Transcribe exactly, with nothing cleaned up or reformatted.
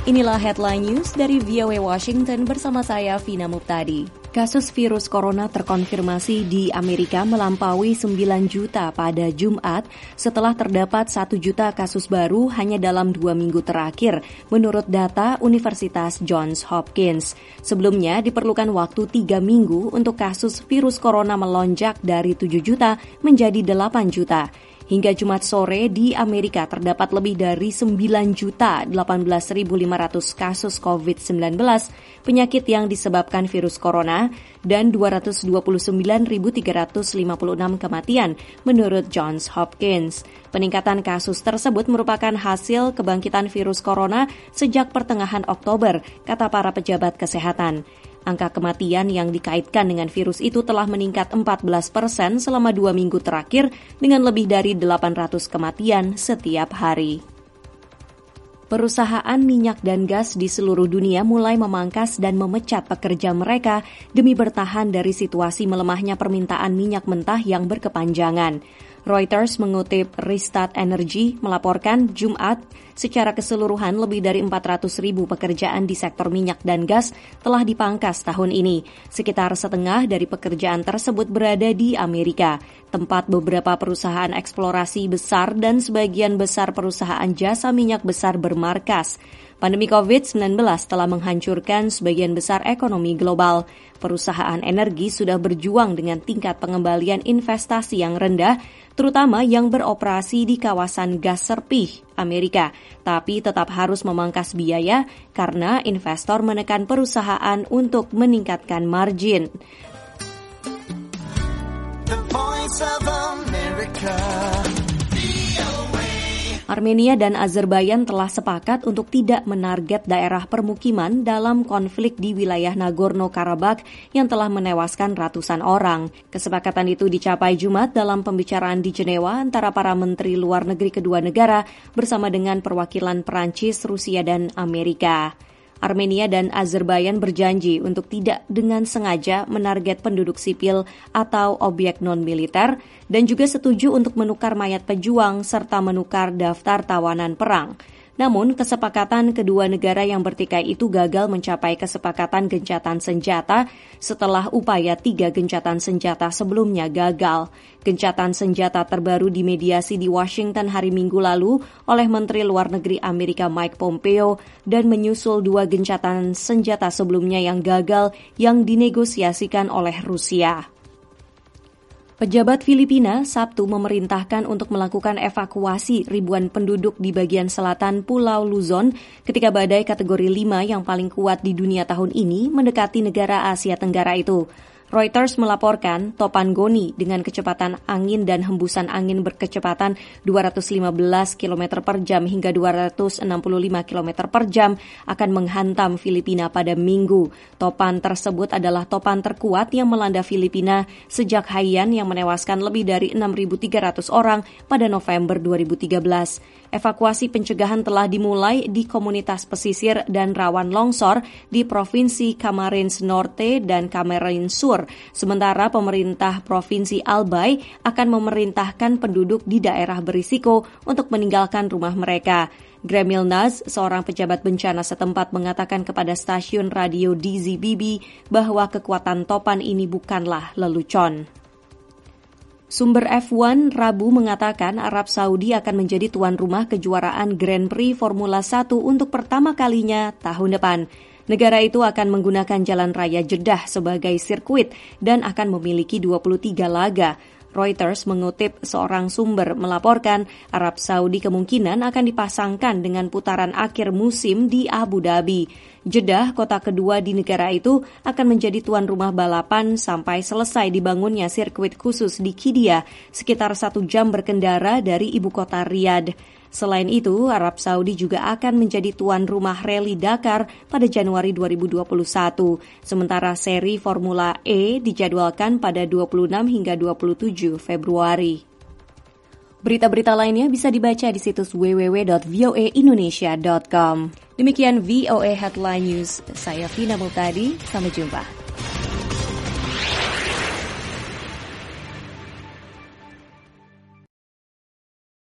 Inilah Headline News dari V O A Washington bersama saya, Vina Muptadi. Kasus virus corona terkonfirmasi di Amerika melampaui sembilan juta pada Jumat setelah terdapat satu juta kasus baru hanya dalam dua minggu terakhir, menurut data Universitas Johns Hopkins. Sebelumnya diperlukan waktu tiga minggu untuk kasus virus corona melonjak dari tujuh juta menjadi delapan juta. Hingga Jumat sore di Amerika terdapat lebih dari sembilan juta delapan belas ribu lima ratus kasus covid sembilan belas, penyakit yang disebabkan virus corona, dan dua ratus dua puluh sembilan ribu tiga ratus lima puluh enam kematian menurut Johns Hopkins. Peningkatan kasus tersebut merupakan hasil kebangkitan virus corona sejak pertengahan Oktober, kata para pejabat kesehatan. Angka kematian yang dikaitkan dengan virus itu telah meningkat empat belas persen selama dua minggu terakhir dengan lebih dari delapan ratus kematian setiap hari. Perusahaan minyak dan gas di seluruh dunia mulai memangkas dan memecat pekerja mereka demi bertahan dari situasi melemahnya permintaan minyak mentah yang berkepanjangan. Reuters mengutip Rystad Energy melaporkan Jumat secara keseluruhan lebih dari empat ratus ribu pekerjaan di sektor minyak dan gas telah dipangkas tahun ini. Sekitar setengah dari pekerjaan tersebut berada di Amerika, tempat beberapa perusahaan eksplorasi besar dan sebagian besar perusahaan jasa minyak besar bermarkas. Pandemi covid sembilan belas telah menghancurkan sebagian besar ekonomi global. Perusahaan energi sudah berjuang dengan tingkat pengembalian investasi yang rendah, terutama yang beroperasi di kawasan gas serpih Amerika, tapi tetap harus memangkas biaya karena investor menekan perusahaan untuk meningkatkan margin. The Voice of America. Armenia dan Azerbaijan telah sepakat untuk tidak menarget daerah permukiman dalam konflik di wilayah Nagorno-Karabakh yang telah menewaskan ratusan orang. Kesepakatan itu dicapai Jumat dalam pembicaraan di Jenewa antara para menteri luar negeri kedua negara bersama dengan perwakilan Perancis, Rusia, dan Amerika. Armenia dan Azerbaijan berjanji untuk tidak dengan sengaja menarget penduduk sipil atau objek non-militer dan juga setuju untuk menukar mayat pejuang serta menukar daftar tawanan perang. Namun, kesepakatan kedua negara yang bertikai itu gagal mencapai kesepakatan gencatan senjata setelah upaya tiga gencatan senjata sebelumnya gagal. Gencatan senjata terbaru dimediasi di Washington hari Minggu lalu oleh Menteri Luar Negeri Amerika Mike Pompeo dan menyusul dua gencatan senjata sebelumnya yang gagal yang dinegosiasikan oleh Rusia. Pejabat Filipina Sabtu memerintahkan untuk melakukan evakuasi ribuan penduduk di bagian selatan Pulau Luzon ketika badai kategori lima yang paling kuat di dunia tahun ini mendekati negara Asia Tenggara itu. Reuters melaporkan topan Goni dengan kecepatan angin dan hembusan angin berkecepatan dua ratus lima belas kilometer per jam hingga dua ratus enam puluh lima kilometer per jam akan menghantam Filipina pada Minggu. Topan tersebut adalah topan terkuat yang melanda Filipina sejak Haiyan yang menewaskan lebih dari enam ribu tiga ratus orang pada November dua ribu tiga belas. Evakuasi pencegahan telah dimulai di komunitas pesisir dan rawan longsor di Provinsi Camarines Norte dan Camarines Sur. Sementara pemerintah Provinsi Albay akan memerintahkan penduduk di daerah berisiko untuk meninggalkan rumah mereka. Gremil Naz, seorang pejabat bencana setempat, mengatakan kepada stasiun radio D Z B B bahwa kekuatan topan ini bukanlah lelucon. Sumber F satu Rabu mengatakan Arab Saudi akan menjadi tuan rumah kejuaraan Grand Prix Formula satu untuk pertama kalinya tahun depan. Negara itu akan menggunakan Jalan Raya Jeddah sebagai sirkuit dan akan memiliki dua puluh tiga laga. Reuters mengutip seorang sumber melaporkan Arab Saudi kemungkinan akan dipasangkan dengan putaran akhir musim di Abu Dhabi. Jeddah, kota kedua di negara itu, akan menjadi tuan rumah balapan sampai selesai dibangunnya sirkuit khusus di Qiddiya, sekitar satu jam berkendara dari ibu kota Riyadh. Selain itu, Arab Saudi juga akan menjadi tuan rumah Rally Dakar pada Januari dua ribu dua puluh satu. Sementara seri Formula E dijadwalkan pada dua puluh enam hingga dua puluh tujuh Februari. Berita-berita lainnya bisa dibaca di situs w w w dot v o a indonesia dot com. Demikian V O A Headline News. Saya Vina Muptadi. Sampai jumpa.